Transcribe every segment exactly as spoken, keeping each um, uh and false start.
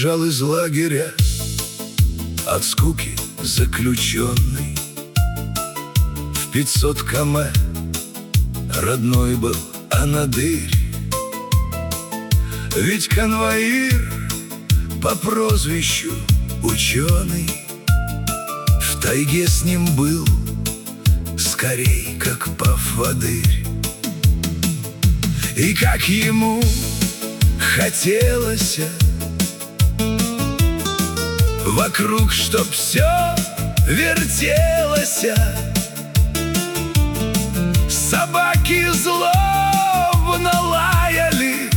бежал из лагеря, от скуки заключенный. В пятьсот километров родной был Анадырь. Ведь конвоир по прозвищу ученый в тайге с ним был скорей, как поводырь. И как ему хотелось вокруг, чтоб все вертелось, собаки злобно лаяли,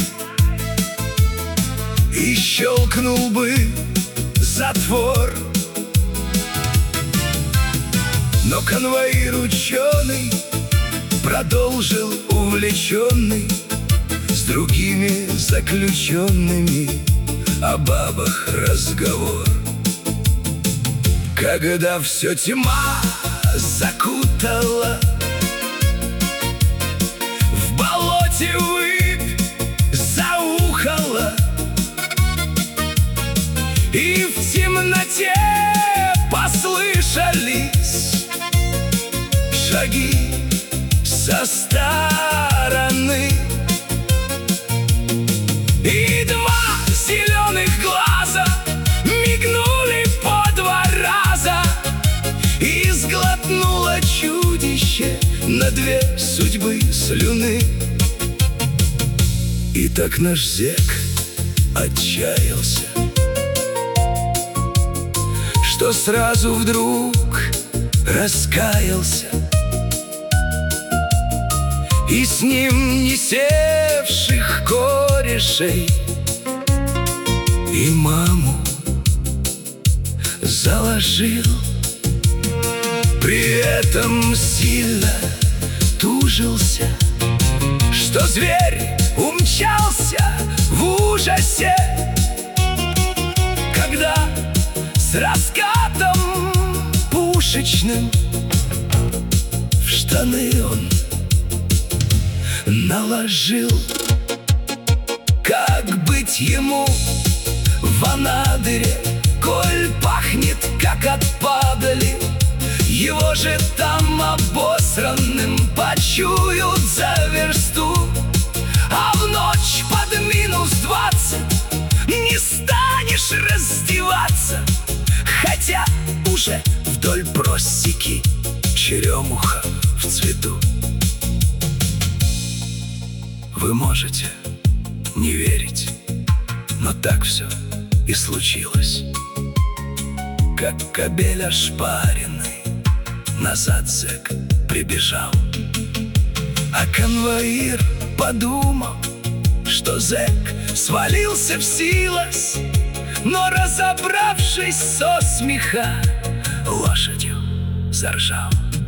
и щелкнул бы затвор. Но конвоир ученый продолжил увлеченный с другими заключенными о бабах разговор. Когда все тьма закутала, в болоте выпь заухала, и в темноте послышались шаги со стороны, и два зеленых глаза мигнули по два раза, и сглотнуло чудище на две судьбы слюны. И так наш зэк отчаялся, что сразу вдруг раскаялся, и с ним не севших корешей и маму заложил. При этом сильно тужился, что зверь умчался в ужасе, когда с раскатом пушечным в штаны он наложил. Как быть ему в Анадыре, коль пахнет, как от падали? Его же там обосранным почуют за версту, а в ночь под минус двадцать не станешь раздеваться, хотя уже вдоль просеки черемуха в цвету. Вы можете не верить, но так все и случилось. Как кобель ошпаренный назад зэк прибежал, а конвоир подумал, что зэк свалился в силос, но, разобравшись со смеха, лошадью заржал.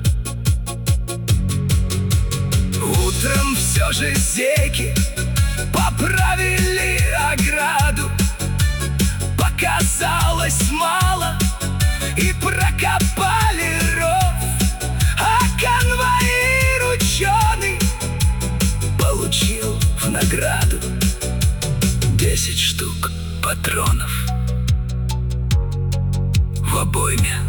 Утром все же зэки поправили ограду, показалось мало, и прокопали ров, а конвоир ученый получил в награду десять штук патронов в обойме.